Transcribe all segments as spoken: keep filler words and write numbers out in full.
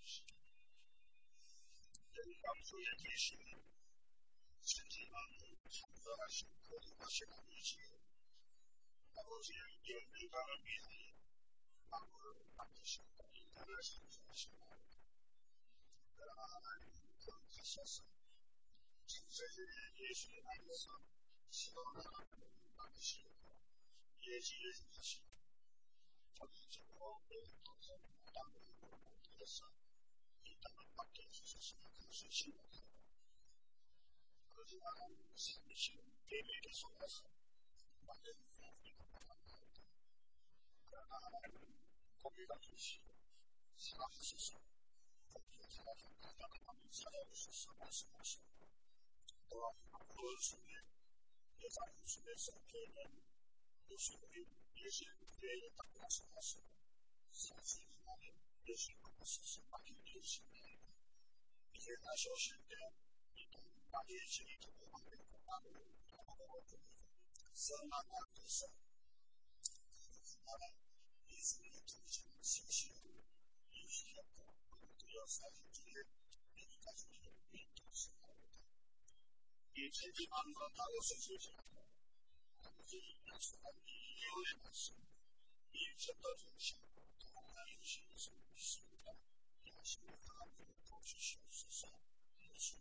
当初也提醒身体上很多还是可以发现的一些，然后现在有有刚刚比赛，然后把这些应该是是来的，然后来可能开始是，所以也是按照上，希望他把这些业绩也是，他们这个被投资当的也是，一般把这些是可是新的。可是他上面是给予的说法是，把这个一个把它拿的，让他考虑到这些，他还是说，或者他说他让他们知道是什么什么什么，对吧？或者是也在是那些别人，就是也是别人打过什么什么，啥子那里也是不是是把这个东西的，因为他说是的。把这些一种方面把这个三万万的事，他们也是一种信息，一些都要三十几年，那你开始有运动是好的，以前地方呢，他有是学习，他们是要是他们有点的是，以前的这种情况，他有些是是的，有些他们都是小时上，有些。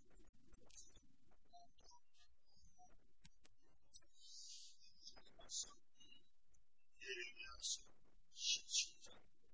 是，也也是是其中。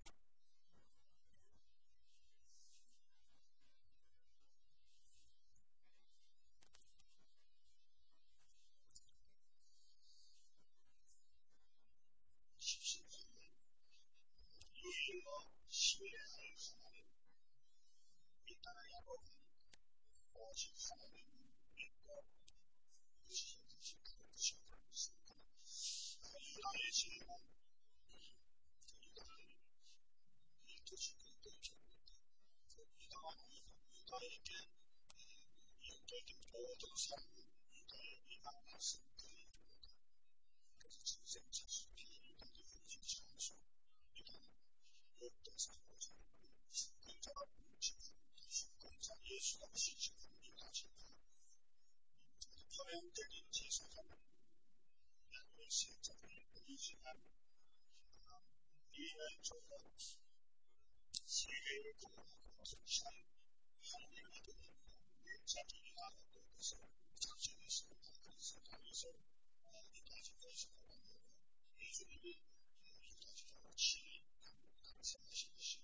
其实我们有一个系列还有什么的，一般来讲，我去看那个美国，有些东西可能相当于是可能，有那一些呢，有的也都是跟对象的，有的有的一点，有的就多多少少，有的一般还是可以做的，可是其实其实比有的就已经成熟，有的有多少我觉得更加去更加也是要细致的去了解它。他们对这个技术上面，有些这个一些呢，因为这个企业可能是像行业的这个家庭啊，或者是长期的是可能是他有时候呃，你大家都是可能也属于遇到这种企业，他们什么信息，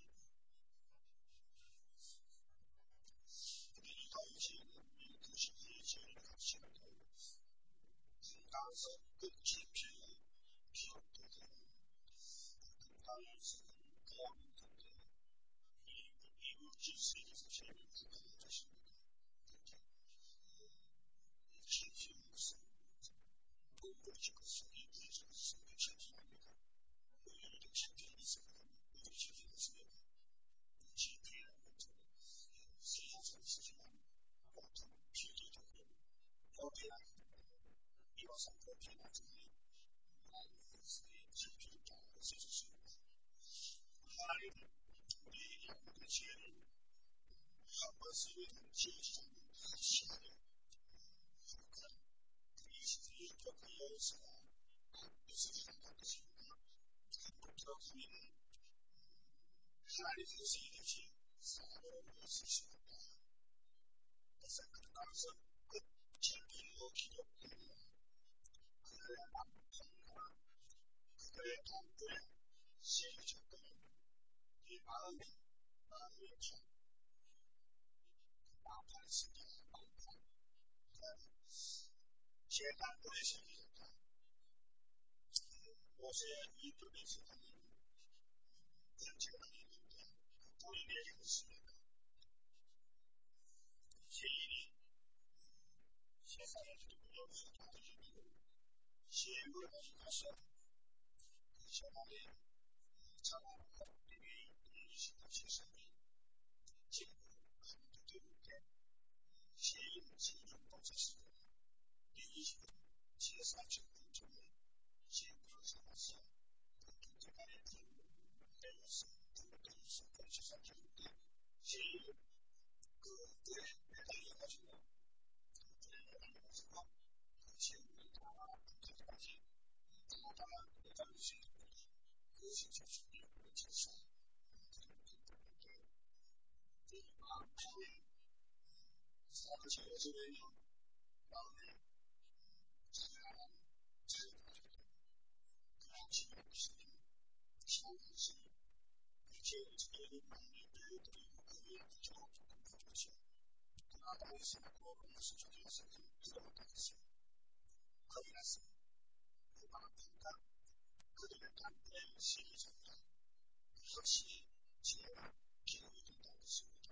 可能遇到一些有些一些现在当时更精辟的，是对这个，当然是高明的一一个知识的这些人，可能就是对这个信息是通过这个是一个这个是一个身体里面的，有一个身体里是有一个身体里是有精辟的这个实际上这个事情呢，我们体力这个方面来。一般上课平常这个，啊，是精辟的，这就是还有你两个节日，他们是一种经济上的很新的，很可能一些一个可以有什么，有些地方它不行的，很多这方面的，还有一些一些啥的一些什么的，但是可能当时跟前面有提到不一样。可能把朋友啊，可能团队啊，协助成功，也把我们把我们从打开世界的门槛，在简单的一些地方，我是一个类似的人，很简单的一点，多一点认识的，前一点，现在这个有很多的一个。写入的一个是相当于长安的对于一些的学生的结果，可能就对不对？写入写入或者是第一些介绍这个这个结果上是这个也可以还有是这个是可以上这个 그, 그, 내달려가지고, 그, 내달려가지고, 그 지역을 다, 그때까지, 다, 내달리신 그 진짜 중요한 진짜, 그, 마음에, 사실 요즘에는, 마음에, 잘, 잘, 그런 지역이 있으면, 시간이 이제 지역이 많이 되어드리고, 그게 좀 좋죠. 나라에서 먹는 수준에서 들어가게 됐어요. 거기 가서 그 마음과 그들의 담대한 시기적과 역시 지혜가 기록이 된다고 했습니다.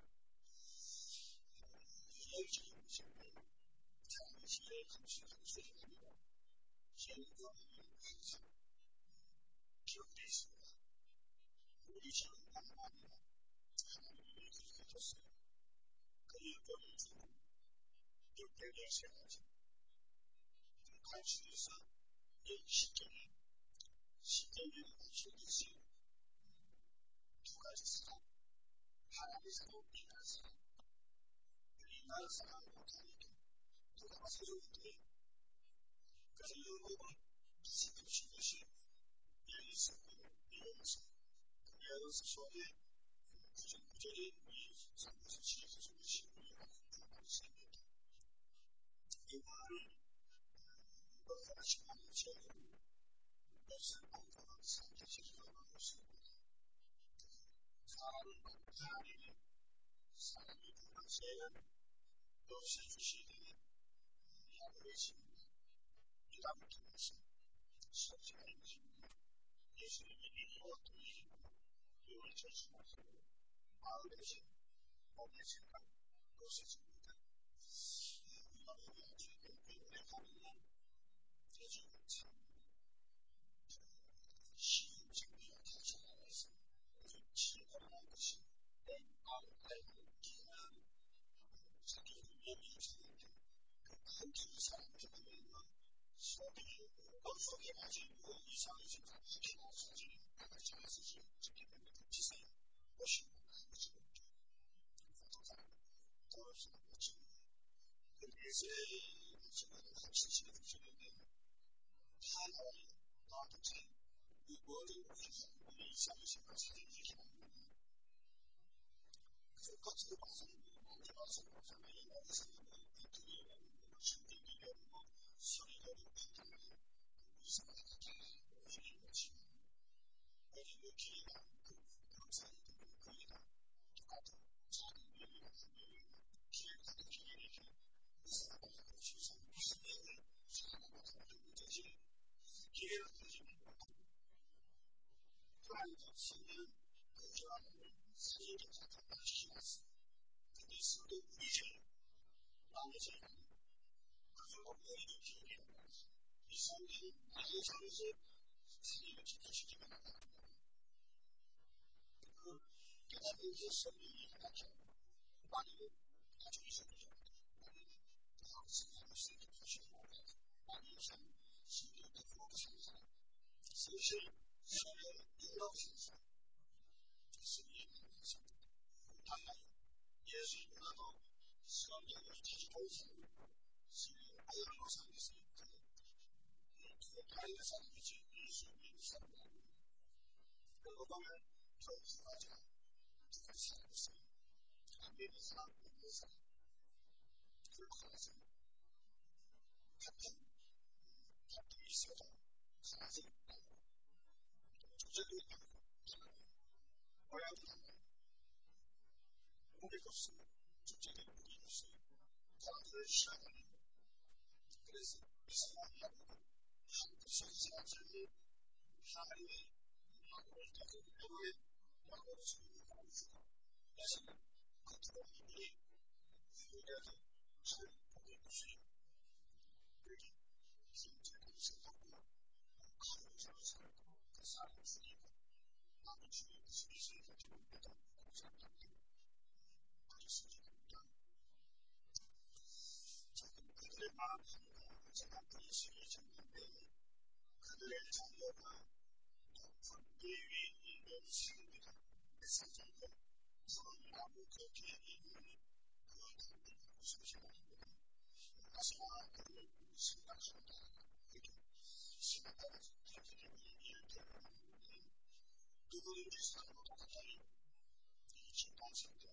이해적인 모습은 당시의 감수적 수준입니다. 현금이 항상 기록되어 있습니다. 우리 현금은 아니라 하나님이 그렇게 줬어요. 그 현금을 주고 육백 년생까지 갈수있어 시점이 시점이 갈수있어 두 가지 사람 하나님의 사람, 인간의 사람 인간의 사람과 다르게 누가 세종인데 그래서 영어가 비슷한 것이 예수고 예수 그 예수 속에 구절 구절이 삼에서 칠에서 십으로 말씀입니다. 이거는 이거 하시는 제는 무슨 공부가 상대적으로 있습니다. 사람은 하나님이 사람이 그것에 없이 주시는 하늘이십니다. 이담을 통해서 성신하십니다. 예수님이 이와 동일이고 이와 절수하시고 마을에서 몸의 생각 것이십니다. 이거는 아주 오래 가는 대중은 참 쉬운 생각이 되지 않았습니다. 지혜라는 것이 내 마음을 알고 기억하는 자기 운명이 있었는데 그 한두 사람들 보면 속에 머릿속에 가지고 이상이 좀 이렇게 나서지 나가서 지게 되면 지세 멋있는 아버지가 어떤 사람은 더 없으면 멋지는 그래서 지금 확실히 주시는데 하나의 나한테 이거를 우리 이상이 생각 사진이 이렇게 나오는 그것도 봐서는 많이 봐서 보잖아요. 여기서 이들이라는 신들이라는 거 소리를 듣는 이상하게 이런 것이 그리고 기회가 그 감사히 듣는 그이가 똑같은 작은 일이나 분명히 기회가 그 기회를 이상하게 주셔서 기회를 사람과 다른 문제지 기회가 되지는 못하고 하나님 없으면 그 저하는 세계를 갖다 맞추시겠어. 근데 스도 우리 죄, 남의 죄는 그걸로 모이는 기회라는 거지. 이 성경은 나의 삶에서 세계를 지켜주기만 한다는 거예요. 그 깨닫는 성경이 하나죠. 많이는 가족이 생기죠. 많이는 학생하고 세계 도시에 오고 많이는 참 신경을 베풀고 사는 사람. 사실 신경을 유라고 사는 사람. 예수님이 만나서 달라요. 예수님보다도 성경을 자주 보는 사람이고 신경을 아열로 사는 것이 그 다른 사람이지 예수님이 사람이 그러고 보면 저 두 가지가 두 가지 사람이 있어요. 안 되는 사람, 있는 사람 그렇고 나서 같은 같은 있어도 사라져 있고 조절도 있고 모양도 달라요. 무게가 없어요. 적절한 무게가 없어요. 사람들을 싫어하는 그래서 이스라엘이 하고 한국 선지자들이 하나님의 마음을 가지고 배우에 마음을 주고 하고 있고 그래서 겉으로 이들이 유대도 잘 보게 해주시고 그렇게 진짜로 생각하고 가능성을 살고 그 사람을 죽이고 남을 죽이고 스미스를 가지고 있다 공산당이 그리스도입니다. 조금 그들의 마음입니다. 제가 그 예수를 찾는데 그들의 자녀가 높은 예위에 있는 시입니다. 사전에 푸른 나무 그 소식입니다. 하지만 그를 생각한다. 이렇게 생각하는 자기들이 이야기하는 누구든지 사람과 똑같아요. 이 진단성도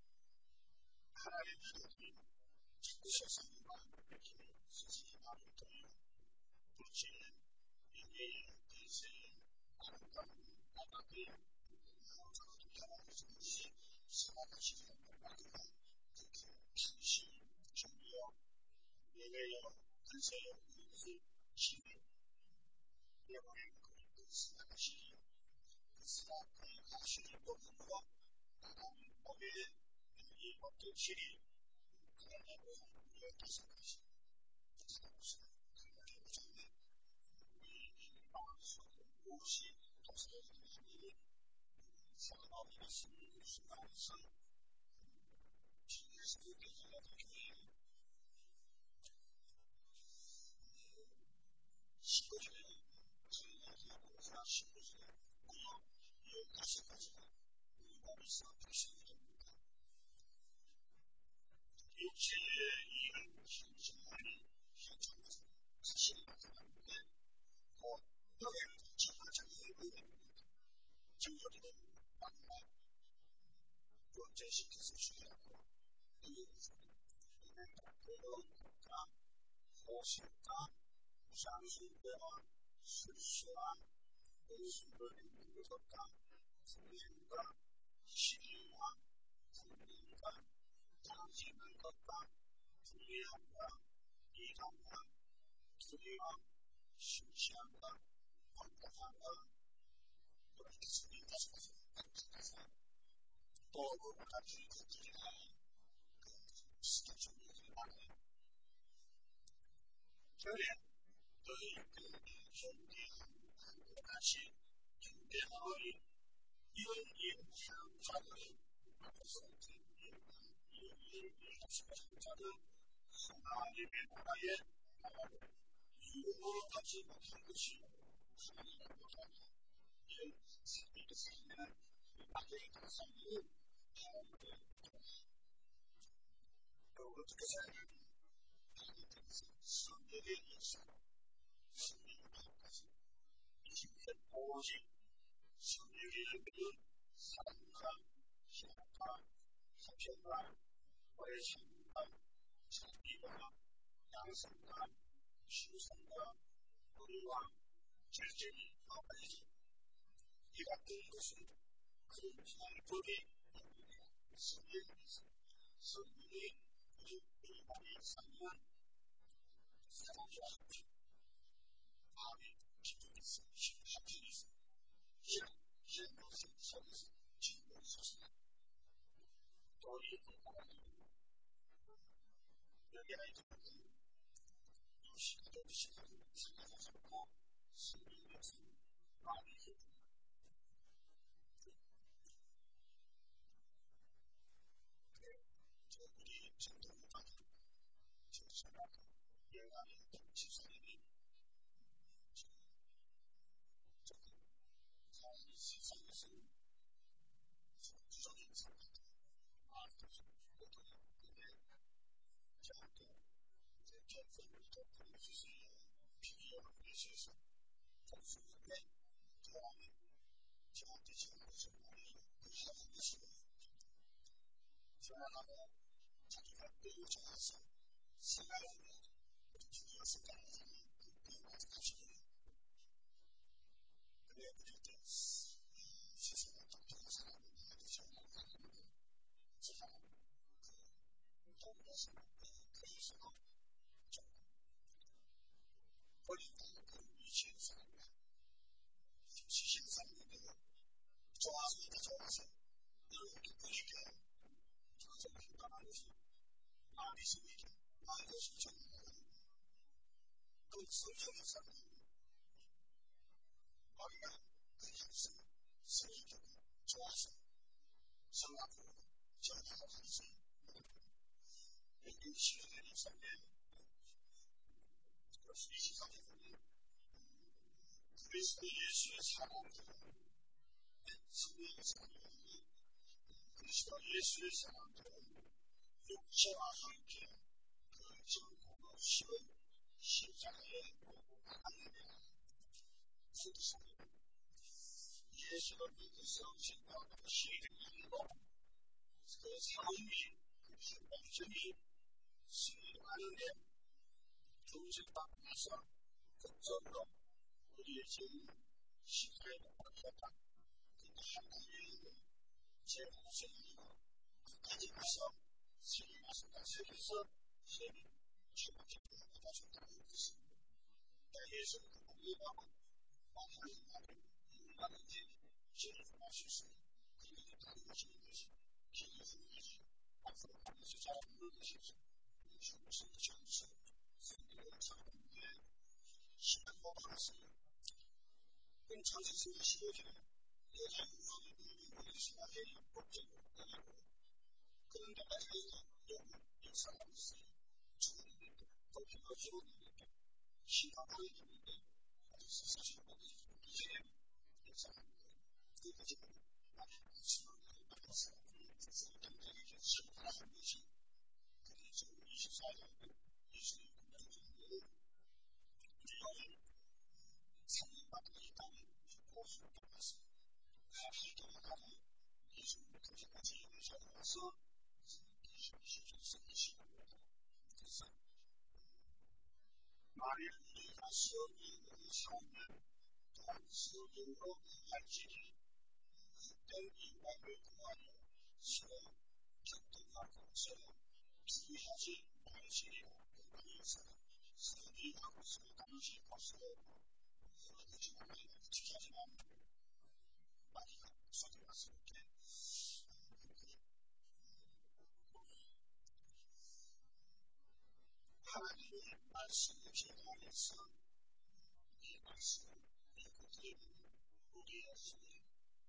하나님의 뜻이 자꾸 세상과 이렇게 스스로 말을 통해 부르시는 인계의 인생의 아름다운 나라의 저도 결혼해서 이 생각하시는 말이가 특히 당시 준비요 예외요 근세요 이 힘이 내버린 그 생각하시기요 그 생각의 가시를 보면서 나가는 법에 이 어떤 실이 그러냐고 이야기해서 것이 그것은 그날의 오전에 우리 마음속에 무엇이 도서관이 상황이 있는 순간에서 주님께서 얘기하는 교회에 십오절에 주님께서 십오절에 무려 열다섯 가지가 우리 몸에서 표시가 됩니다. 육체의 이런 신신만이 현장에서 사실이 나타나는데 곧 여행도 첫번째의 의미입니다. 증거리는 만나 존재시켜서 주의하고 이것은 은행과 국가, 호신과 무상수배와 술수와 의술을 있는 것과 불행과 시기와 불능과 당기는 것과 불리함과 이감과 두려움, 심시함과 번복함과 그렇게 쓰는 것을 가르쳐서 또 같은 것들이나 그 스타중에서 말해요. 그래, 너희 그 존귀한 그 같이 존대하의 이런 인상자들은 앞에서 이 합심자들은 하나님의 나라에 나가고 유혹하지 못한 것이 하나님의 나라에 이 삶의 삶에는 나의 삶은 하나님의 나라에 어떻게 살면 하나님의 성령의 인생 성령의 나라까지 이십년 오직 성령의 열매는 사랑과 희락과 화평과 오래심과 자비와 양성과 신성과 의와 절제이 나와야지. 이 같은 것은 그 방법이 아니라 성령이서 성령이 우리 마음에 쌓이면 사랑과 화평, 마음에 기쁨이 있어, 화평이 있어, 희락, 희락 것을 속에서 즐거움이 있었으나 또 이 하나님은 여기 아이들은 시간을 시간을 생각하지 않고 성령에서 마음이 기쁩니다. 저 우리 전통을 받은 저 사람 영감의 집사님이 이 세상에서는 부정인 사람들 아무도 못하는 근데 저한테 이제 전선을 더 보내주세요. 비교하는 것에서 단순한데 저 안에 저한테 지금 무슨 말이 의사한 것이고 전화하고 자기가 매우 좋아서 생각하면 주기가 생각하는 그 배우가 가지고 그래 그럴 때 세상에 독특한 사람이 나한테 전화하는데 그 사람은 그 동네에서 그에서도 좀 버린다는 그런 위치의 사람이야. 시신상인데 좋아서 이제 좋아서 이렇게 보니까 저서 판단하는 것이 마음이 있으니까 마음이 것이 정말 그 성경의 사람이 머리가 그냥 성의적으로 좋아서 성악으로 전하고 하면서 이 시간이 있었는데 이십삼 년에 그리스도 예수의 사랑들은 성령의 사랑이 그리스도 예수의 사랑들은 육체와 함께 그 전국의 시의 십자가에 하나님의 후드십니다. 예수를 믿어서 진정하고 시행하고 그 삶이 그 행복점이 승리하는데 중심받고 나서 극적으로 우리의 죄는 시간에 바뀌었다. 근데 하나님의 제 목숨이고 끝까지 가서 세계 가서 세계에서 세계 최고점을 받아준다는 것입니다. 예수를 믿어하고 하나님 앞에 얼마든지 죄를 마실 수 있는 그들이 다른 것이 것이 기도하는 것이 앞으로 하면서 잘하는 것이 중심 점수 생기는 작품에 시간과 받았습니다. 그럼 장세성이 시어지는 여자 유학이 누리고 이스라엘의 법적으로 떠나고 그런데 아직까지 너무 역사하고 있어요. 죽었는데 법적으로 죽었는데 신앙하게 됐는데 아직서 사실 모든 이제 역사하는 거예요. 그러니까 지금 수능을 받았어. 당장에 이제 신앙하는 것이 그게 지금 이십사 년에 예수님 공동체에 우리가 상인받은 이 땅에 보수를 받았습니다. 활동을 하고 예수님 그때까지 예배자로 와서 예수님 시켰을 시간입니다. 그래서 만일 우리가 수업으로 살면 또한 수업으로 할지니 어떤 인간을 구하여 서로 격동하고 서로 주의하지 말지니라. 그래서 서기하고 서로 당시하고 서로 어디지 말고 지켜지만 많이 속이 왔을 때 하나님의 말씀을 기도하면서 이 말씀을 읽고 드리는 우리의 힘이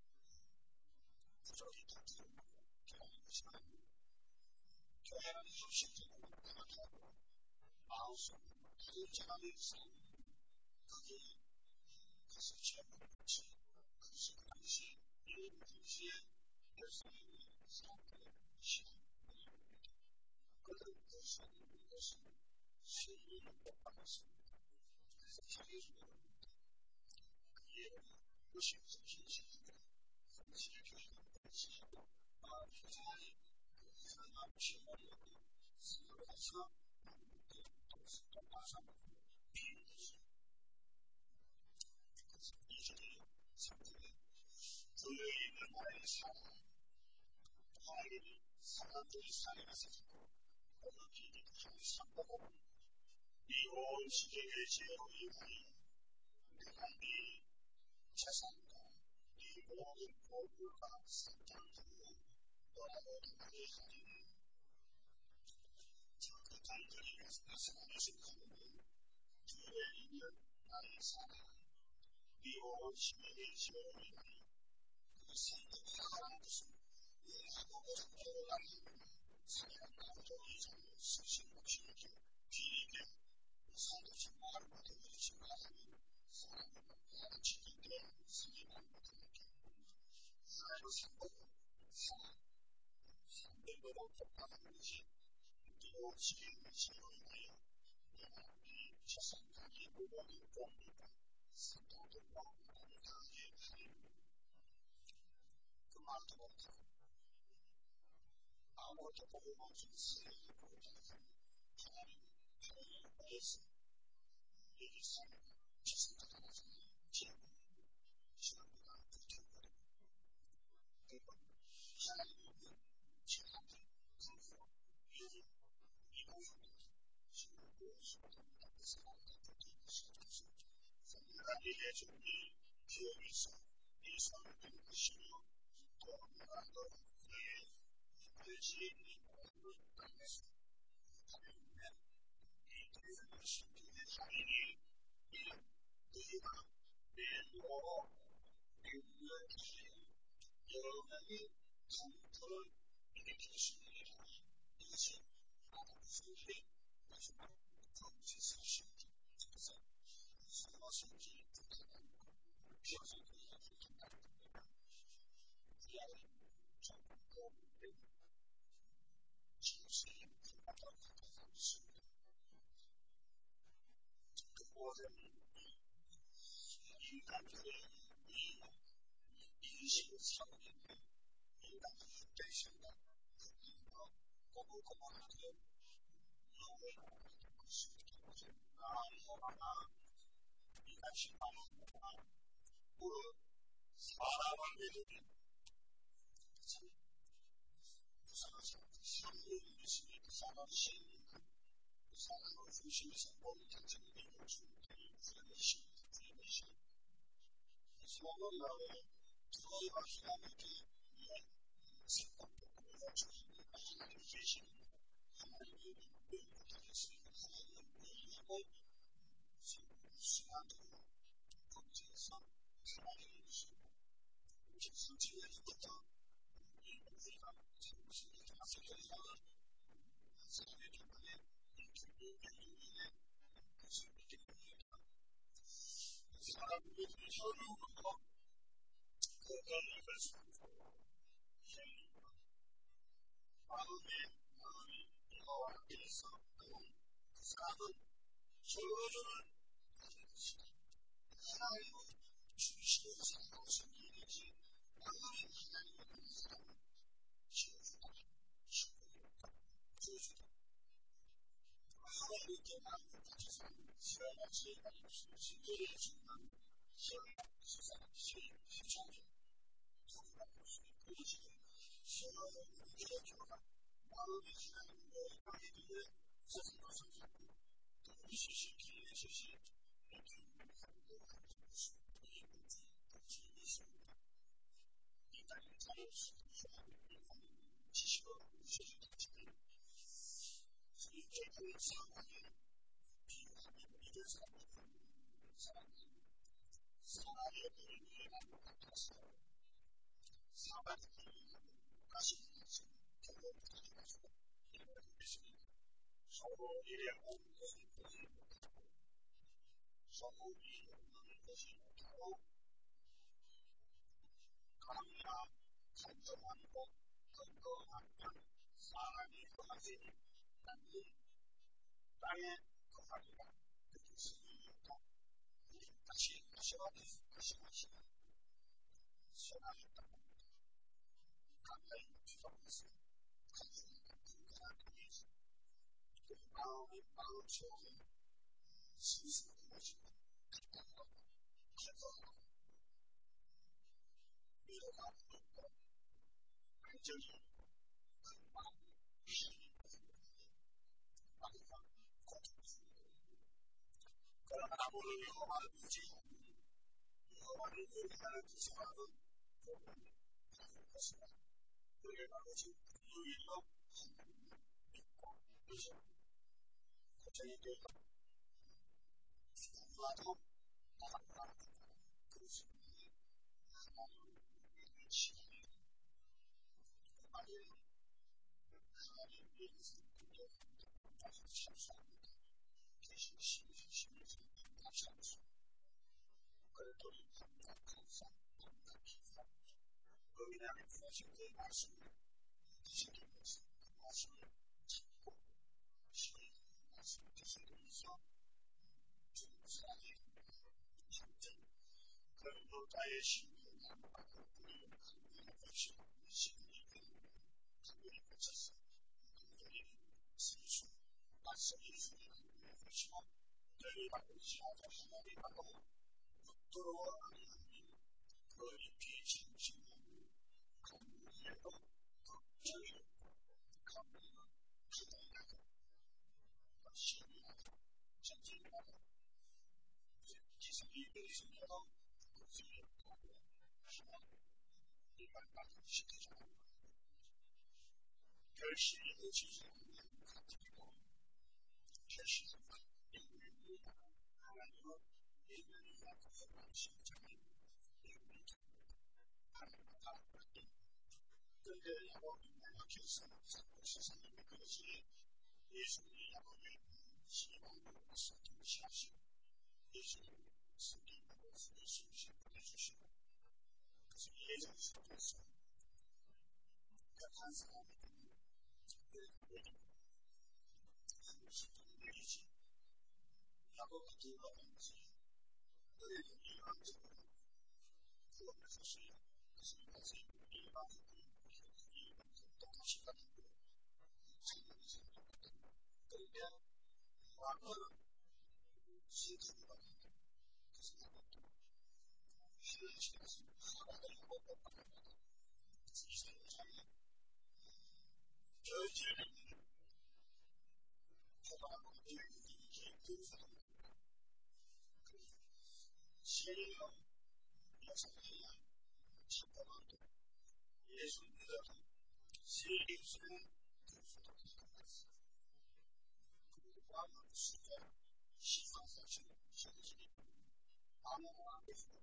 부족이 다투는 교회는 것이 아닙니다. 교회는 형식적으로 나가고 마음속으로 모든 사람의 삶을 그게 그것을 최고로 붙이 그것이 그 당시 일본 당시에 열성의 사람들의 시간입니다. 그들은 그 속에 있는 것은 승리를 못 받았습니다. 그래서 자기를 모릅니다. 그의 그것이 무슨 진실입니다. 진실의 교회가 진실이고 교사의 그 하나님 신발이었고 생각해서 남들의 동시도 마사먹고 비웃으시 그래서 이전에 삼국에 교회에 있는 나의 사랑 하나님이 사람들이 살아가서 어느 길이 한 삼복을 이 온 시대의 죄로 인하여 내가 네 재산과 네 모든 보물과 산장들로 너라고 그들이 하리니 저 그 단들이 말씀하신 가운데 교회에 있는 나의 사랑 이 온 시대의 죄로 인하여 그 산들이 하라는 것은 예하고 어정도로 나는 사랑하고 이전에 수신과 주님께 비리게 산도시 말을 못해주신 가하면 사람은 나는 지킨데 승리만 못하게 하나의 상복은 사랑 상대보다 복잡한 것이 또 지혜의 지혜로 인하여 내가 네 재산과 네 모든 공물과 산도들과 나를 다하게 하리니 그 말도 못하고 아무것도 보고 멈춘 쓰레기 보호자는 하나님은 하나님을 위해서 여기 사는 재산과 나서는 제물을 지원보다 불태워버리고 그건 하나님은 제한테 강조 요즘 이공용도 지금 무엇보다 사람과 불태우고 싶어서 내가 네게 준 이 기억에서 네 손을 든 것이며 또 내가 너를 너의 글씨에 있는 모든 땅에서 하나님의 이 교회를 신중히 하리니 이는 너희가 내 노로 능력하여 여러 명이 강토를 일으킬 수 있느니라. 이것이 아담수의 마지막 정치 사실이죠. 그래서 무엇인지 불편한 비어서기가 불편한 겁니다. 이 안에 전부 지금의 있습니다. 그곳에는 인간들의 인식 상태인데 인간의 대신과 고분고분하게 영원하게 될 것입니다. 나무나 인간식 나무나 그 사람을 믿으면 사람의 모습이 그 사람 시인인 그 사람을 중심에서 모든 단체를 이루어주는 그런 이십니다. 그런 이십니다. 소문나는 저희가 희망에게 생각도 보여주는 하나님의 계시는 하나님의 능력을 받았으니까 하나님의 능력을 순간적으로 검증해서 하나님의 모습을 성취해주겠다. 우리가 무슨 세계에서는 세계 중간에 교육의 이유에 무슨 믿음입니다. 사람들이 서로가 그것을 발생하고 힘입니다. 마음의 마음이 여호와 앞에서 그 사람은 서로를 하나님을 중심으로 생각하고 섬기듯이 마음이 하나님을 믿는 사람은 지어주다, 축복이다, 주어주다. 하나님께 마음을 가져서 시험같이 신조의 순간 시험, 시험, 시험이 소리가 볼 수 있고 그것이 시험의 문제가 들어가 마음이 하나님의 마음에 세상과 성장하고 또 시시기에 시시 이렇게 하고 하는 것이 이 문제 같이 있습니다. 인간이 자유 수행을 하는 지식을 시시했지만 이렇게 그 상황에 비유하는 믿을 사람이 사람은 사람의 의미에 같아서 사람의 의미는 가시는 것은 결론을 가져가지고 이런 것입니다. 서로 일에 없는 것이 못하고 서로 일에 없는 것이 못하고 강이나 간절한 것, 건강한 땅, 사람이 거하지 않는 땅에 거하리라. 그렇게 쓰입니다. 다시 시험이 다시 마시면 시험이 있답니다. 감사히 주장했으니 간절한 건강한 땅에 그 마음의 마음 속에 스스로 무너지고 감당하고 간절하고 위로가 없고 안정이 없고 그 마음이 힘이 없고 마음과 고통스러워. 그러나 아무리 여호와를 의지하고 여호와를 의지하는 그 사람은 복을 받을 것이다. 그의 아버지 유일로 하나님을 믿고 의지합니다. 고통이 되어 누구라도 나아가 그 순간에 하나님을 믿는 시간이 그 말에는 하나님 위에서 공격합니다. 다시 참수합니다. 대신 심심심에서 감사하면서 그랬더니 밤낮 감사, 밤낮 기사 의인의 안에 부어진 그 말씀을 되새기면서 그 말씀을 찾고 시의 말씀을 되새기면서 주님 사랑의 전쟁 그런 여자의 신을 나무하고 그의 강민의 것이 신이 되는 강민의 것이서 강민의 스리수 말씀이 주의 강민의 것이고 너희 아버지하고 하나님하고 붙들어 아니하니 그 잎이 심심하고 강민에도 걱정이 없고 강민은 부동하고 신이 나고 전쟁이 나고 기생이 되어서도 걱정이 없다고 하나님 일반까지 시켜주고 결실이 되지 않는 가뜩이도 결실은 인물이 하나님은 인간이 약속한 심장이 인물이 됩니다. 하나님과 같은 그런데 야곱이 약해서 세상에 믿어지니 예수님이 야곱의 희망을 얻어 동시하시고 예수님이 승리하고 예수님을 보내주시고 그래서 예전 속에서 한 사람이 되는 그 얘기입니다. 십분의 일이지. 야곱 같은 거든지 너의 이해하는 그거를 사실 지금까지 일반적으로 똑같이 가는 거 장면에서 그런데 과거는 시간이 그 생각도 하는 시간에서 하나가 야곱과 만나다 이상장에 저지를 하나가 이게 그 사람 시리아 역사에 참고하고 예수 믿어서 시리스는 그리고 수가 시사사실 시리즈니 아무나 안 되는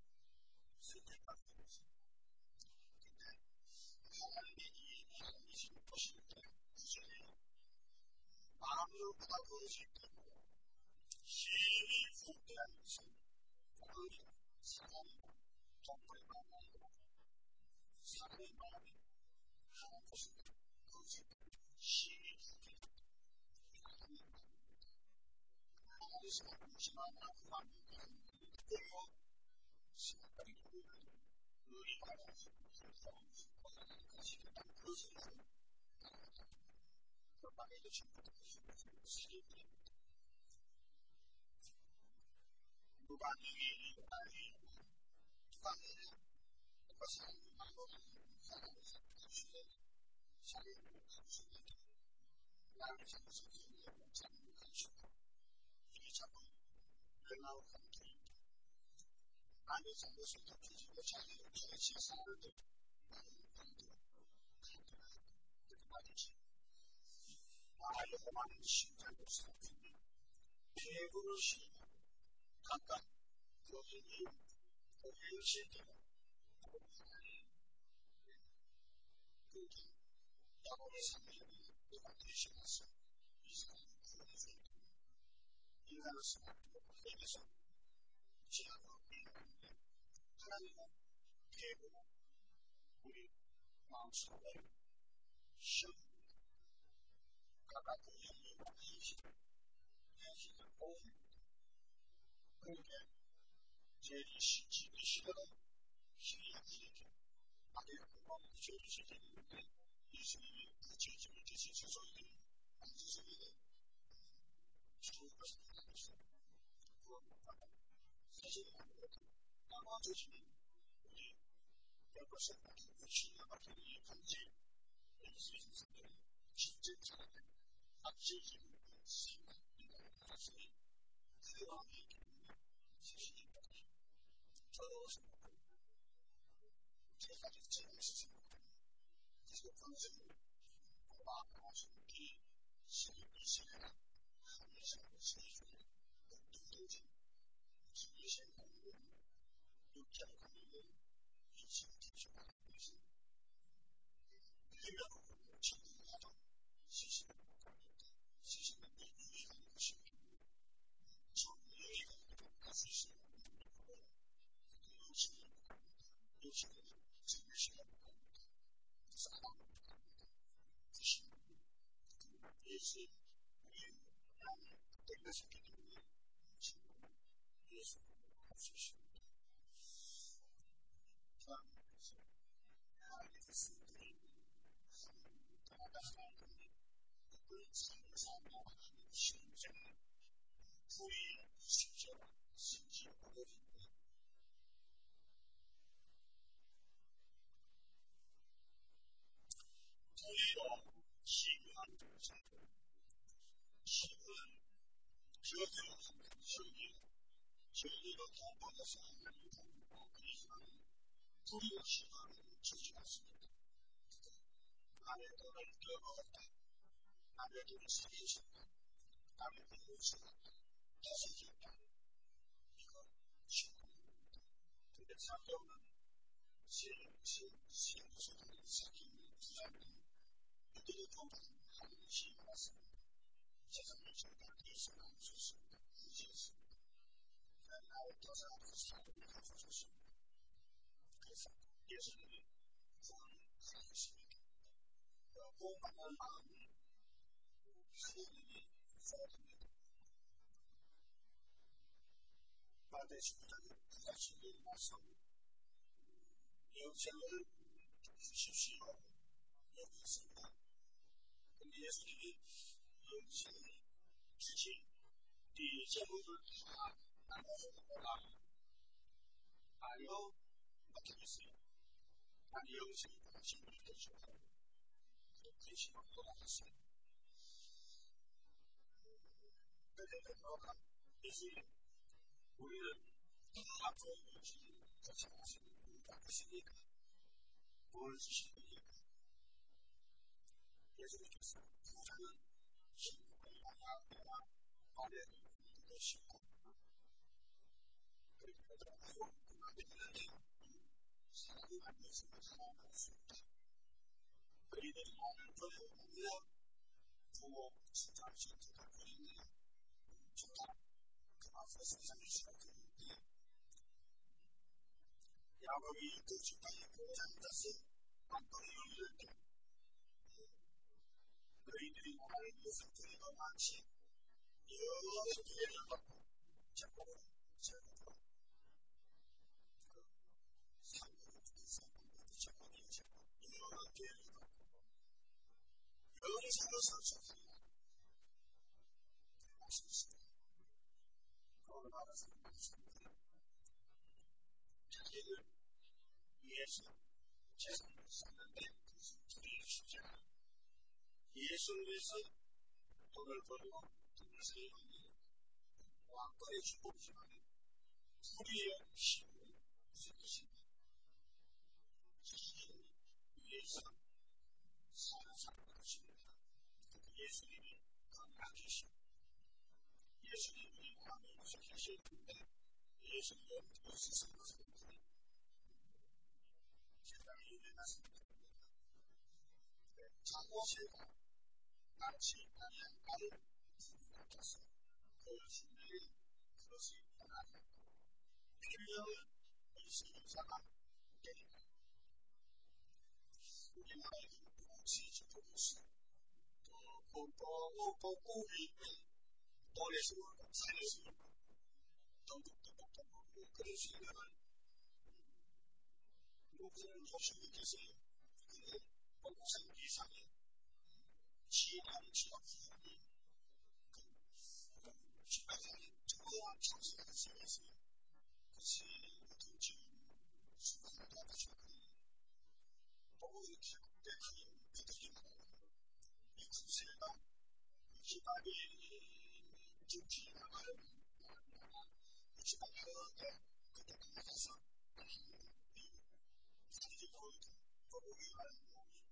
선택받는 것이 근데 하나님의 이 하나님이신 것일 때 구절에 마음으로 받아보는 것이고 시인이 후대한 것은 오히려 사람이 정말 많아요. 사람의 마음이 하는 것입니다. 그것이 시인이 후대한 하나님의 마음입니다. 하나님께서 하시만 하나님과 그리고 생각이 보면 의리가 나서 하나님께서 그것에서 그만해도 친구들 시인입니다. 무관중이 아니 무관중이 그것은 하나님께서 주시는 자리를 주시는 나를 주시는 자리를 주시고 이 작은 렐라우 감독입니다. 나의 잘못을 덮어주고 자기를 저의 사람을 나의 감독 감독 그렇게 말이지 나의 험한 심장을 살피니 배부를 시고 각각 거기니 거기를 시키고 하나님 그게 야곱의 삶이 내가 대신해서 이 사람을 구원해주는 인간을 생각하고 하나님께서 지하고 있는데 하나님은 배고 우리 마음속에 시험입니다. 각각 그 영역과 인식, 인식을 보호합니다. 그러니까 제일 시집이 시대로 힘이 약해져 아들 공부하고 부처를 되는데 예수님이 부처집을 대신 서서히 만지서기에 좋은 것을 하면서 구원받아 사실은 아무것도 나눠주시는 우리 별것을 같은 유치와 같은 이 관계 예수님 선생님은 진짜 사람들 악질기를 생각이라는 것이 그 왕의 기분이 사실입니다. 저도 생각합니다. 제가 제가 생각합니다. 그래서 권세를 마음하시는 게 시인이 시대나 하늘에서 세주에 누구든지 기계신 공부는 육체의 공부는 이치의 기초가 되고 있습니다. 유명하고 천국하던 시신을 먹습니다. 시신은 내 유익한 것입니다. 정유익한 것을 쓰는 것이고 욕심을 먹습니다. 욕심은 증유심을 먹습니다. 사랑을 먹습니다. 부심을 예수의 우리의 나는 땡겼었기 때문에 지금 예수를 할 수 있습니다. 다음에서 하나님의 스님들이 하나님을 따라가는 그의 삶을 살아가는 신자는 부의 숙제와 신지의 어려움입니다. 부의로 시교한 것은 시는 저주로 하는 시이요 저주로 돈 받아서 하나님을 닮고 그리스도는 부의로 시교하는 저주였습니다. 남의 돈을 떼어먹었다. 남의 돈을 사기쳤다. 남의 돈을 훔쳐갔다. 다스렸다. 이거 시교입니다. 근데 사교는 시행소들이 사기를 부자는 그들이 돈받는 하는 시가 왔습니다. 세상을 정답게 있으면 안 좋습니다. 의지했습니다. 나의 도사하고 사람을 가져줬습니다. 그래서 예수님이 구원하셨습니다. 구원받는 마음은 하나님이 마태 십구 장 구십일 말씀 영생을 주십시오. 여기 있습니다. 근데 예수님이 영생을 주신 이 제목을 다 나눠서보다 아니요 맡기겠어요. 아니 영생이 주신 분이 되셨고 그렇게 신앙을 돌아갔어요. 그래서 예수님 우리는 앞으로 영생을 같이 하시는 분이 바꾸시니까 뭘 주실 겁니까? 예수님께서 부자는 신분을 양해와 아래를 믿으시고 그렇게 하고 그들에게 사랑이 만들어서 살아갈 수 있다. 그들이 나를 버려보면 부모 친정 신체가 버리면 좋다. 그 앞서 세상을 시작했는데 야곱이 그 주방에 공장에서 안방을 열릴 때 너희들이 나를 무슨 죄가 많지 여러 죄를 받고 자꾸 자꾸 그 상고를 두고서 자꾸 자꾸 여러 죄를 받고 영생을 설정합니다. 맞습니다. 그걸 알아서 말씀드립니다. 자기를 위해서 재산을 썼는데 그것은 돈이 쉽지 않아요. 예수를 위해서 돈을 벌고 돈을 세우는 왕과의 축복이지만 우리의 힘을 쓰십니다. 자신을 위해서 사는 사람이 것입니다. 예수님이 건강하시고 예수님이 마음을 부족하셨는데 예수님은 무엇을 것입니다. 세상에 일어났습니다. 자고세가 마치 아니한 나를 같아서 그 순간에 그것이 변하였고 필명은 일시이사가 되니까 우리나라의 무엇이 지켜보시 또 또 복구이 돈에서 살려서 덤북덤북 먹고 그럴 수 있는 무슨 조심이 계세요. 그는 복생 이상의 지혜한 지역이 그 십八장에 정확한 창세가 지어서 그것이 모든 지금 수많은 나라셨거든요. 또 이렇게 국대하는 그들이 말하는 이 구세가 이십팔이 정치에 나가는 이십팔년에 그때 나가서 사실적으로 법이 하는 거지.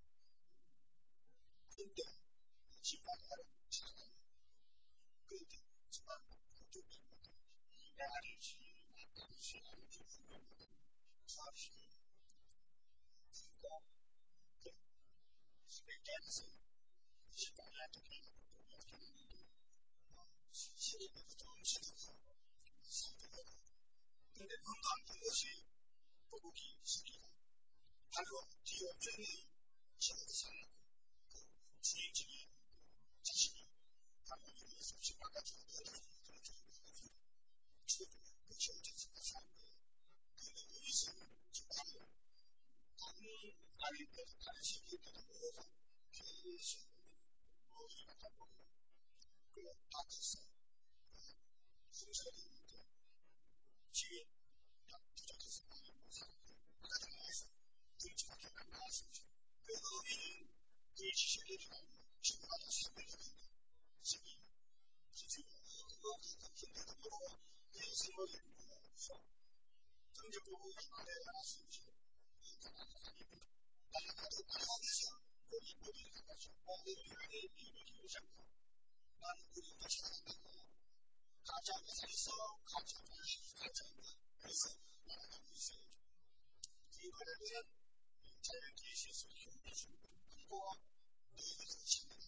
근데 이십팔년을 지나가면 그때 지난 그쪽에 이 나라를 지으면 그것이 아니지 분명히 사실이 그리고 그 스페인에서 이십팔년 동안 어떻게 했는데 시리에서 좀 시작하고 시작하고 근데 건강 그것이 복이 시리가 바로 뒤엎전이 지금도 살고 그 주인증이 자신이 하나님에 의해서 바깥으로 내려가는 그런 경우가 주로 그 지원자체가 사는 거예요. 그게 의식을 집하는 다른 아이들 다른 세계들도 모여서 계속 모이가 하고 그 밖에서 순서가 있는데 주인 부족해서 많이 못 살고 가정에서 불지하게 나왔습니다. 그 의미는 그 지식들이 나오는 친구마다 사별이 된다. 시기, 지지, 의학이 같은데도 여러 내 생각이 있어서 정적으로 말에 나왔습니다. 이 가난한 아닙니다. 나는 나도 나라에서 여기 머리를 가가지고 몸을 위하여 일을 이루셨고 나는 우리도 찾아간다고 가자에서 가자가 가자인가 그래서 나아가고 있어요. 이거는 자연 계시에서 힘내주고 그리고 너희가 지십니다.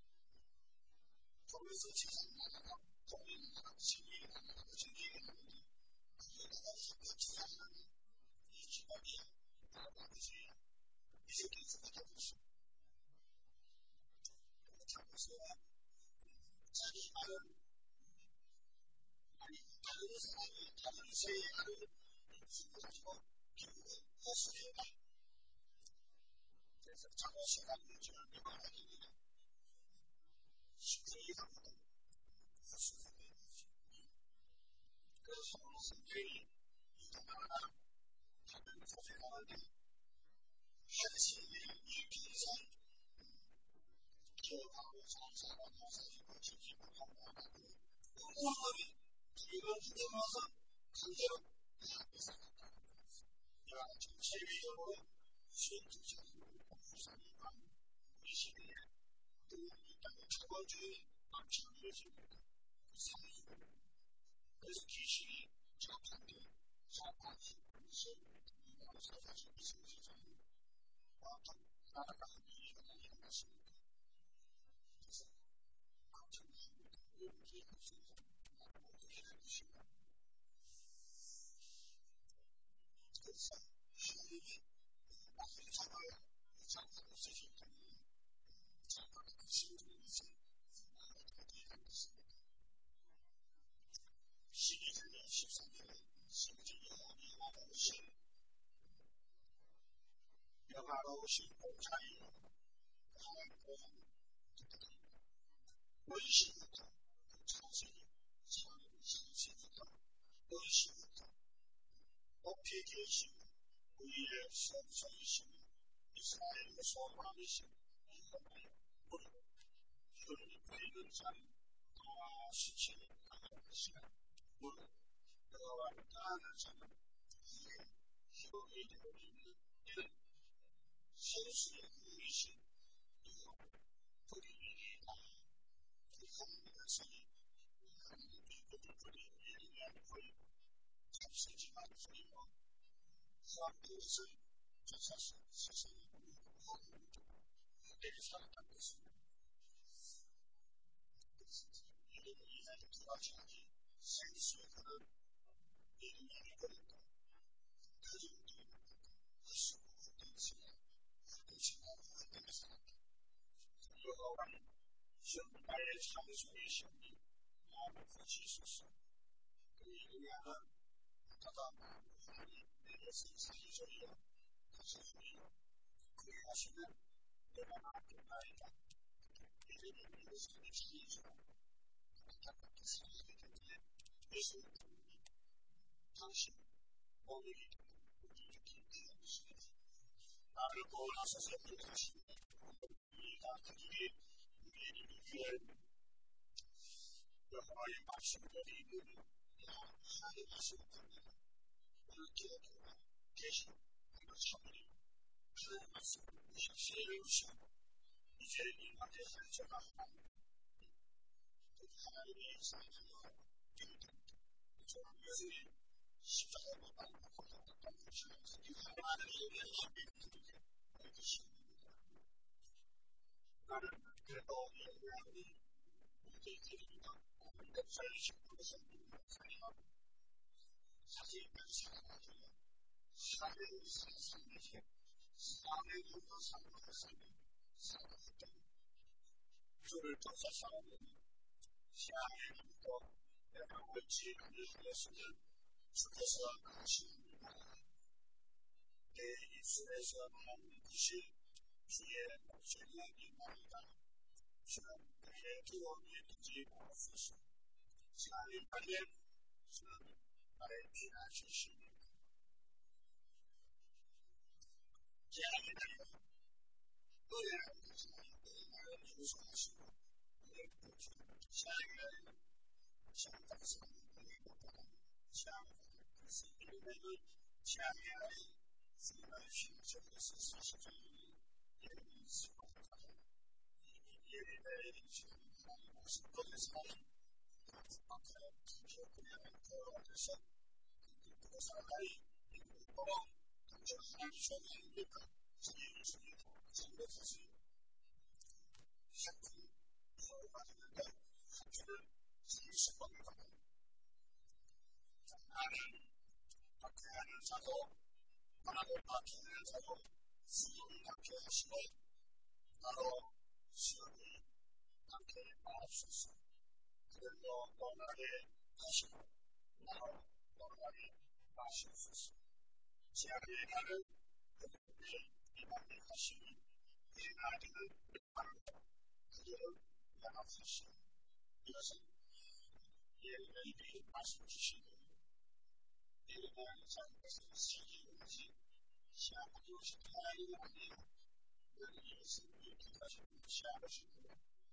거기서 세상 나라가 공인 나라가 진리의 나라가 진리의 나라니 그게 나라에서 끝이 아니라니 이 기밥이 나라가 아버지야. 이 새끼는 생각하고 있어. 잘못해서 자기 다른, 아니, 다른 사람이, 다른 세의 아는 인식을 가지고 결국은 허술해다. 그래서 자고시라는 것을 명확하게 쉽게 이해합니다. 허술하게 되죠. 그래서 성경이 이동하나 다른 소설가는데 한시의 일기상 기억하고 상상하고 사진을 지키고 공부하고 응원하는 이런 주제마서 강제로 하기 시작했다. 이와 같이 세계적으로 수행투자를 공부사니까 우리 시대에 또 이 땅의 초벌주의 망치는 것입니다. 그 사회주의. 그래서 기식이 적한테 사파시, 이라고 사파시 무슨 시장이 어떤 나라가 일이 일어나는 것입니다. 그래서 걱정합니다. 여기 무슨 어떻게 할 것인가. 그래서 하나님이 나를 잡아야 장사를 쓰실 때는 장사가 그 신중이 있어요. 어떻게 할 것입니다. 십이 년 십삼 년에 심지어 여호와오신 여호와오신 공자의 하나님과 원시부터 창세기 창세기부터 원시부터 높이 계시고 우리의 선성이시며 이스라엘의 소망이시며 여호와의 물 혈이 보이는 자는 다 수치를 당하시라. 물 여호와를 따르는 자는 이에 희롱이 되고 있는 이는 선수의 후이신 여호와 그리니 다 하나님의 손이 하나님의 그들이 예리한 거이고 잡수지만 소리와 사람들을 쫓아서 세상에 허물을 두고 그들이 살았다는 것입니다. 이런 이야기 두 가지 하기 생수의 그는 이름이 아니거든요. 가정도 하시고 어떤 시간 어떤 시간 어떤 살았다. 여호와는 나의 창조의 신이 마음을 고치소서. 그 이름에는 다다 하나님 내 세상이 소리여 가시소리여 그리 하시면 내가 맡겼나이다. 이제는 내 삶이 살리시고 안타깝게 살아가게 되기에 예수를 부르니 당신 오늘이 우리를 기쁘게 하시겠다. 나를 구원하소서 부르시니 우리가 그들이 우리의 이름을 위하여 여호와의 말씀들이 이르니 하나님 하시는 겁니다. 오늘 기억해라. 대신 우리가 참으리 하나님 말씀을 무시시에 외우시고 이제 이만의 한자가 하나님 하나님의 사랑하여 믿음입니다. 저는 여전히 십자가에 못 박는 고통받던 것이면서 이 하나님의 위한 믿음들에게 알기 시작합니다. 나는 그래도 여호와의 우리의 길입니다. 오늘도 살리신 것을 믿는 사랑하고 사실까지 살아가기에 사회의 사상이지 사회의 문화 상관의 삶이 살아가기 때문에 주를 통해 살아가는 시아에부터 내가 옳지 않으셨으면 주께서 나으십니다. 내 입술에서 나오는 것이 주의 목소리이나이다. 주는 그의 두려움이 듣지 마옵소서. 시간이 빨리 주는 나의 피하시십니다. 재앙이 달려 노래하는 것이나 나를 용서하시고 너의 부르짖는 재앙이 달려 시험당사는 너의 못하는 재앙을 받을 것이 이름에는 재앙이 달려 주님의 신속에서 사시적인 이름이 시험당하다. 예리의 시험이 하나님 모습에서 밖에 기억하는 그 앞에서 그 사람이 이름을 보고 당신 하나님 손에 있으니까 자기의 주님이 생각하시 상품 서로 받았는데 한편은 삼십 번을 받았는데 나는 밖에 하는 자도 나를 밖에 하는 자도 수용을 낳게 하시고 나로 수용을 낳게 마옵소서. 뭐 너나게 하시고 나로 너나게 하시옵소서. 지하의 나를 그들의 이방에 하시니 이 나를 그들을 양합하시니 이것은 예수님이 말씀 주시고 예루살렘 산에서 시기인지 시아버지 오신 하나님이 아니요 너는 예수님이 기가시고 시아버지고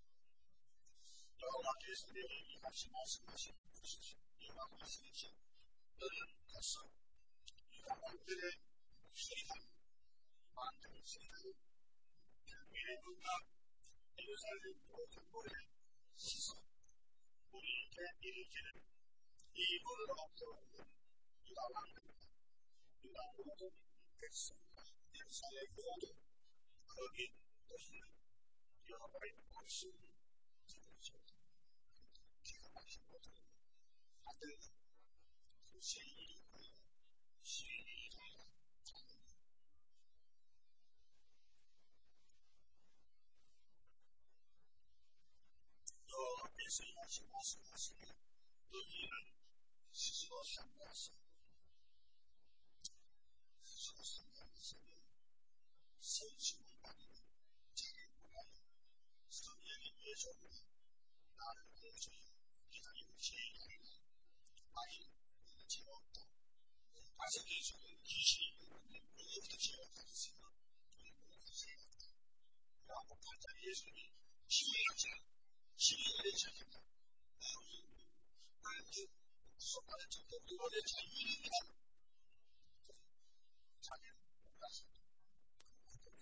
여호와께서 내게 이같이 말씀하시는 것이지 여호와가 하시듯이 너는 가서 이방원들의 수리한 만들을 세우고 위에 문과 예루살렘 모든 물에 씻어 우리에게 이르기를 이 물을 없애오는 유다 왕들과 유다 모든 백성과 예루살렘 모든 거기 너희는 여호와의 말씀을 들으시고 기가 막힌 것을 받들고 그 시인이 하여 시인이 하여 자는 여호와께서 이같이 말씀하시니 너희는 스스로 삼가서 스스로 삼가서는 선심을 받는 자기 문화에 성령의 예정으로 나를 공소히 기다리고 제의하리라. 아니 너는 죄 없다. 다섯개 중에 귀신이 있는데 너희부터 죄를 가졌으면 너희는 죄 없다. 라고 팔자 예수님이 시위하자 시위의 자기가 나는 구속받은 적도 그들의 자유인이다. 자기는 몰랐습니다. 그들은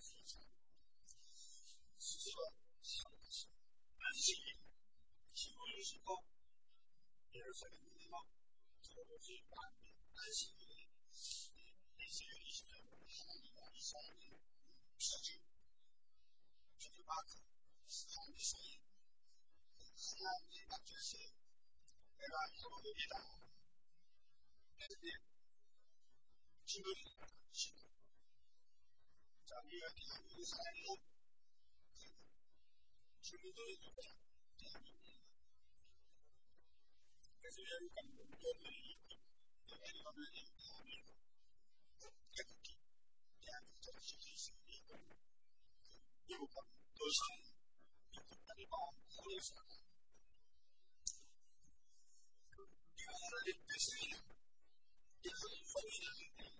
스스로 살아갔어. 안식일 십오 일 십오 예루살렘에 들어오지 않는 안식일에 이스라엘 이십 년 하나님과 이스라엘의 표준 표준 마크 하나님 사이 하나님의 앞에서 내가 여호와이다. 그런데 지금 지금 자 우리가 대한민국 사회는 주민들의 누구야? 대한민국 그래서 여기가 문제들이 여기가 문제들이 대한민국 태극기 대한민국 정치적인 승리 미국과 러시아는 미국까지 마음 호에서 네가 하나님 뜻을 네가 유언이라는데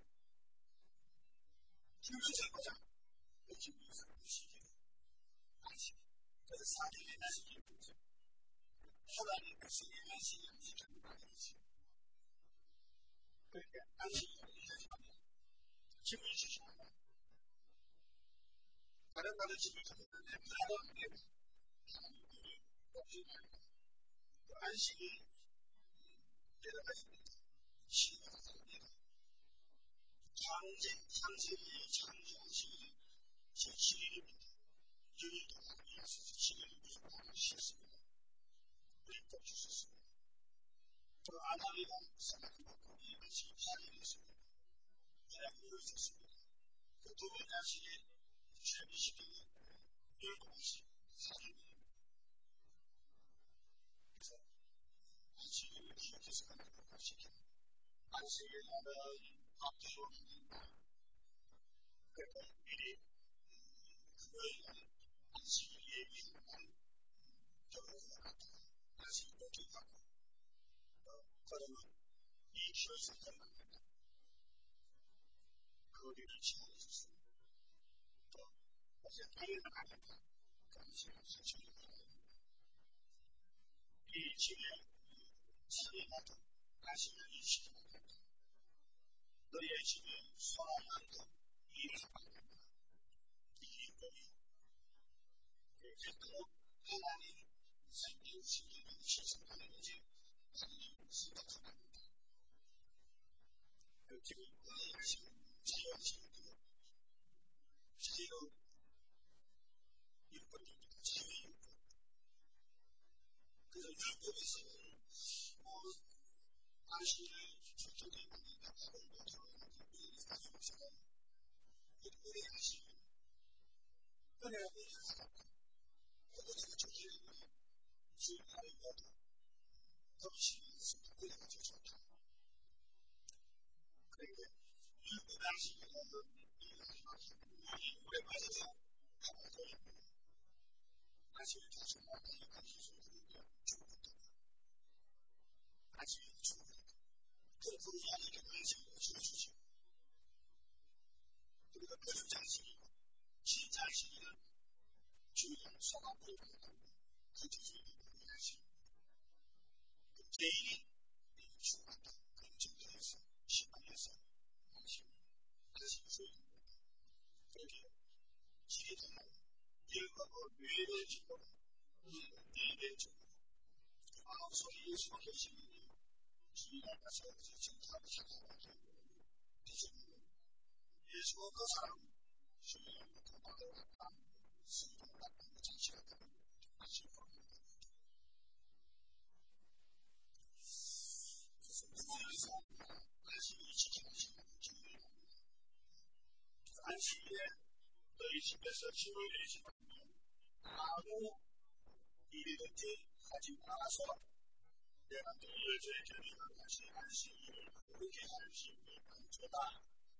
김문철 거장 그 김문철 시기를 안식 그래서 사기를 나시기 문제 하나님 뜻을 나시기 문제를 만들지 그러니까 안식이 문제지만 김문철 시기는 다른 다른 집을 가졌는데 하나님께 하나님께 없이 말이야 그 안식이 여러 가지입니다. 시기가 다릅니다. 창세, 창세기 창조하시기 제칠 일입니다. 육 일 동안 일하셔서 칠 일을 무슨 하고 쉬었습니다. 우리도 주셨습니다. 또 아담이가 사랑을 받고 이것이 팔 일이었습니다. 하나님이 이루어졌습니다. 그 두 번째 안식이 최비시키는 일곱 시 사 일입니다. 그래서 안식일을 기억해서 가는 것을 시킵니다. 안식일 날은 앞뒤로 하는 날 그러니까 미리 금요일날 안식일 예비하는 날 결혼을 갖다가 안식일 목격하고 그러면 이 기회에서 결혼합니다. 거리를 지나있었습니다. 또 어제 다리를 가니까 그 안식일 수치를 가야 이 집에 산에 가도 안식일을 지키면 된다. 너희의 집에 소나무만큼 일을 하면 된다. 이 일들이 그렇게 하나님 생긴 신경을 실천하는지 하나님 생각하면 안 된다. 그 지금 하시는 자유하시는 자유 율법입니다. 자유 율법. 그래서 율법에서는 뭐 안식일을 절대로 만든다. 밥을 못 들어오는데 우리는 가지고 있어요. 우리 안식일. 은혜가 우리를 하고 그것을 조기를 주님을 모두 시간이 있습니다. 그래가 더 좋다. 그러니까 일부 당시에는 오랜만에 가보고 있는 다시 다시 만나는 기술들이 죽었다. 다시 죽었다. 그 분야의 관심을 주시죠. 그리고 그런 장식이고 신장식이는 주요 소각을 보고 그 기술이 보여야지. 개인이 죽었다. 그런 정도에서 시간에서 관심을 다시 주는 거다. 그렇게 지리는 일과고 뇌를 주고 뇌를 주고 마음속에 예수가 계시는 주의가 가서 정답을 찾아가지고 예수가 그 사람 주의를 그 받을 갖다 승부를 갖다 자체가 되는 것이 보는 겁니다. 그래서 누구에서 관심이 지켜지는 주의를 합니다. 관심에 너희 집에서 집을 내시면 아무 일이든지 하지 말아서 내가 너희를 저에게 다시 안식일을 그렇게 할 수 있는 방조다.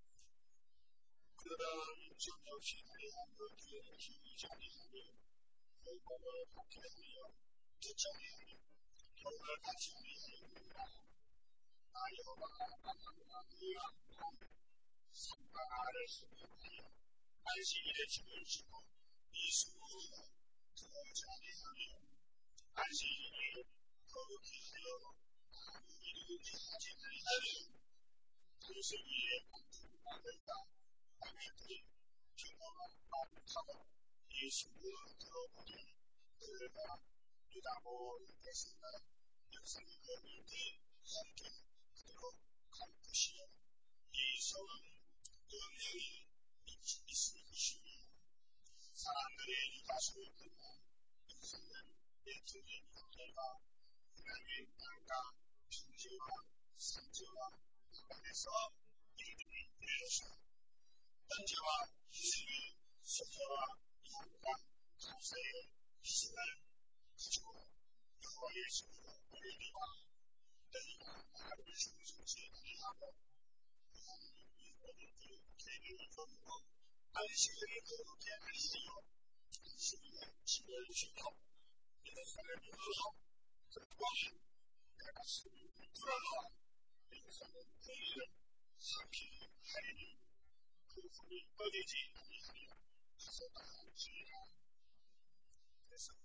그러다 정없이 하리하며 기회를 힘이지 아니하며 결과를 갖게 하며 투정이 하며 결과를 같이 하리하였느니라. 나 여호와가 만나노라. 너희와 함께 산과 아를 수명하여 안식일에 집을 주고 이 수고로 들어오지 아니하며 안식일을 거룩히 하여 아무 일을 하지 아니하며 그것을 위해 공부를 받는다. 아멘들이 평화와 마음하고 이 수고로 들어오니 그들과 유다고 있겠으나 역사는 그들이 함께 그대로 갈 것이요. 이 성은 영향이 있을 것이며 사람들의 유다수를 끝나 인생은 예수의 형제와 하나님의 땅과 평지와 산지와 바다에서 이들이 되어서 번제와 희생이 소재와 양과 감사의 희생을 가지고 여호와의 손으로 올리리라. 너희가 나를 충성치 아니하고 하나님의 어린들 계명을 버리고 안식일을 거룩히 아니하여 안식일에 집을 주고 예루살렘을 얻어 그 또한 내가 스스로 불안하여 예루살렘 너희를 삼키게 하리니 그 손이 꺼지지 아니하며 가서다 할지니라. 그래서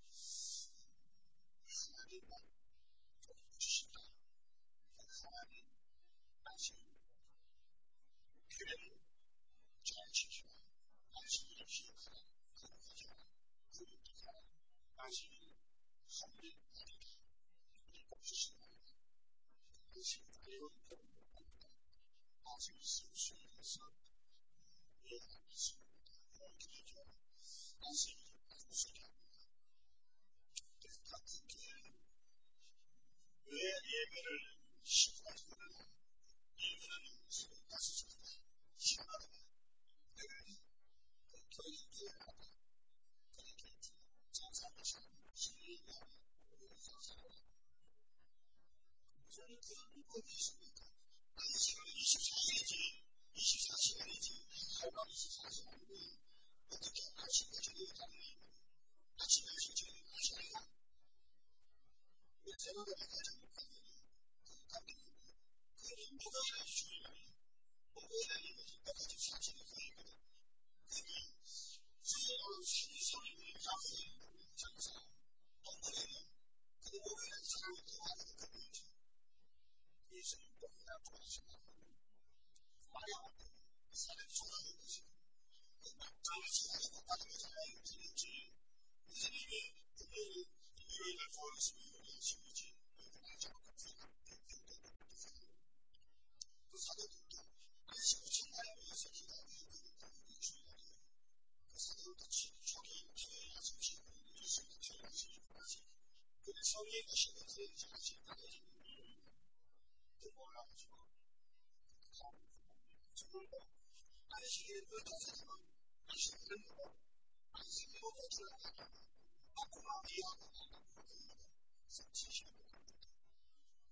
하나님은 주신다. 하나님 안식일 교회는 잘 지키라. 안식일을 기억하라. 거룩하라. 거룩하라. 안식일은 하늘의 날이다. 꼭 주신다. 안식일 날에는 거룩합니다. 안식일 쓸 수 있어서 예배가 있습니다. 이렇게 해서 안식일을 무섭게 합니다. 같은 교회는 왜 예배를 시구가 되느냐? 예배는 무슨 다시 줍니다. 희한하다. 내가 그 교인교회라다. 그렇게 장사를 하는 기회가 장사를 하고 무슨 그런 법이 있습니까? 안식일은 이십사 일이지 이십사 시간이지 하루가 이십사 시간인데 어떻게 아침에 저녁에 가능해요? 아침에 일찍 저녁에 가시나요? 왜 생각을 가장 못하느냐? 그 감독님이 그게 뭐가 해야지 주의하냐? 뭐가 해야지 이것까지 사실이 보이거든. 그게 주요 신성이 자세히 장사 동물에는 그 몸에 사람이 좋아하는 그거지. 예수님 또한 좋아하시는 마약을 사람이 좋아하는 것이 그 막장을 좋아하고 빠지는 사람이 있는지 예수님이 그들을 유일을 보여주시는 예수이지 그렇게 말하지 않고 그 사도들도 안식을 전날에 위해서 기도하고 그들이 주의하리요. 그 사도들도 초기 교회에 아침시고 예수님의 교회에 아침시고까지 그들 성의에 가시는 그들이 아침 나눠지는 이유입니다. 그 몰라가지고 그 사람을 정말로 안식일에 어떤 사람은 안식일을 먹어 안식일 먹고 들어가다가 바꾸마 이해하고 나가고 그럽니다. 성취시키는 겁니다.